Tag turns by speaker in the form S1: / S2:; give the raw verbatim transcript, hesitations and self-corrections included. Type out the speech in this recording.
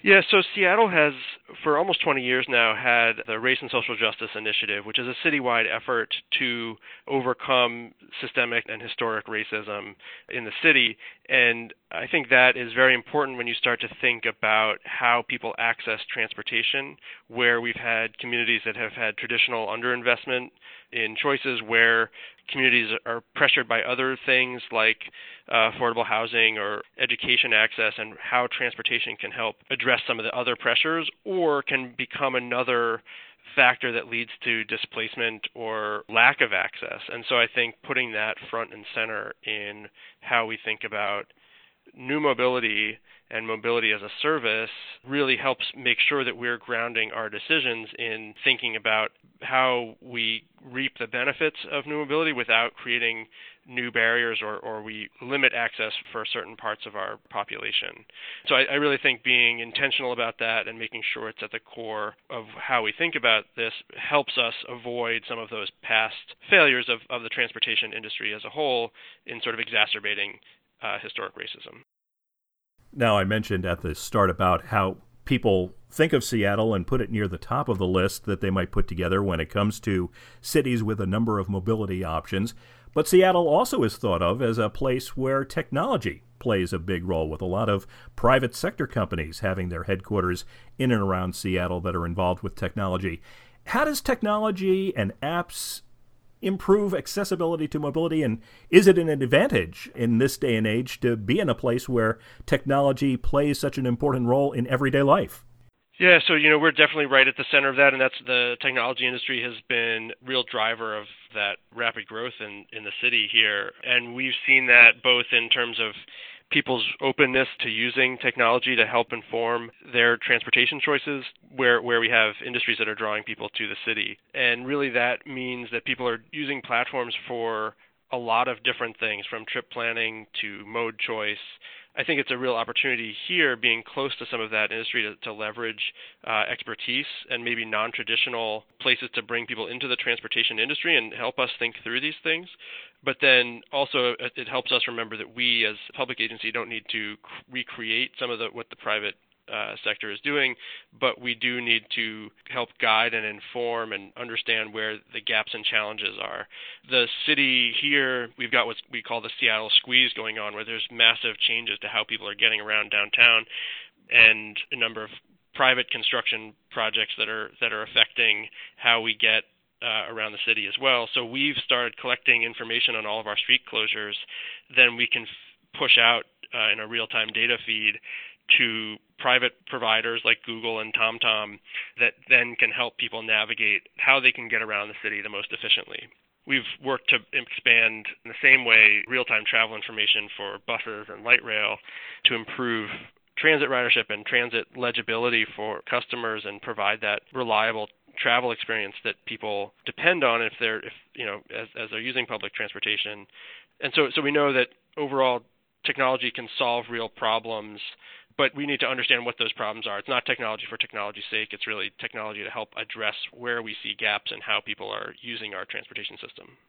S1: Yeah, so Seattle has, for almost twenty years now, had the Race and Social Justice Initiative, which is a citywide effort to overcome systemic and historic racism in the city. And I think that is very important when you start to think about how people access transportation, where we've had communities that have had traditional underinvestment in choices, where communities are pressured by other things like uh, affordable housing or education access, and how transportation can help address some of the other pressures or can become another factor that leads to displacement or lack of access. And so I think putting that front and center in how we think about new mobility and mobility as a service really helps make sure that we're grounding our decisions in thinking about how we reap the benefits of new mobility without creating new barriers, or, or we limit access for certain parts of our population. So I, I really think being intentional about that and making sure it's at the core of how we think about this helps us avoid some of those past failures of, of the transportation industry as a whole in sort of exacerbating uh, historic racism.
S2: Now, I mentioned at the start about how people think of Seattle and put it near the top of the list that they might put together when it comes to cities with a number of mobility options. But Seattle also is thought of as a place where technology plays a big role, with a lot of private sector companies having their headquarters in and around Seattle that are involved with technology. How does technology and apps improve accessibility to mobility, and is it an advantage in this day and age to be in a place where technology plays such an important role in everyday life?
S1: Yeah, so, you know, we're definitely right at the center of that, and that's the technology industry has been a real driver of that rapid growth in, in the city here. And we've seen that both in terms of people's openness to using technology to help inform their transportation choices, where, where we have industries that are drawing people to the city. And really that means that people are using platforms for a lot of different things, from trip planning to mode choice. I think it's a real opportunity here, being close to some of that industry, to, to leverage uh, expertise and maybe non-traditional places to bring people into the transportation industry and help us think through these things. But then also it, it helps us remember that we as a public agency don't need to recreate some of the what the private Uh, sector is doing, but we do need to help guide and inform and understand where the gaps and challenges are. The city here, we've got what we call the Seattle squeeze going on, where there's massive changes to how people are getting around downtown, and a number of private construction projects that are that are affecting how we get uh, around the city as well. So we've started collecting information on all of our street closures. Then we can f- push out uh, in a real-time data feed to private providers like Google and TomTom that then can help people navigate how they can get around the city the most efficiently. We've worked to expand in the same way real-time travel information for buses and light rail to improve transit ridership and transit legibility for customers and provide that reliable travel experience that people depend on if they're if you know as, as they're using public transportation. And so so we know that overall technology can solve real problems, but we need to understand what those problems are. It's not technology for technology's sake. It's really technology to help address where we see gaps and how people are using our transportation system.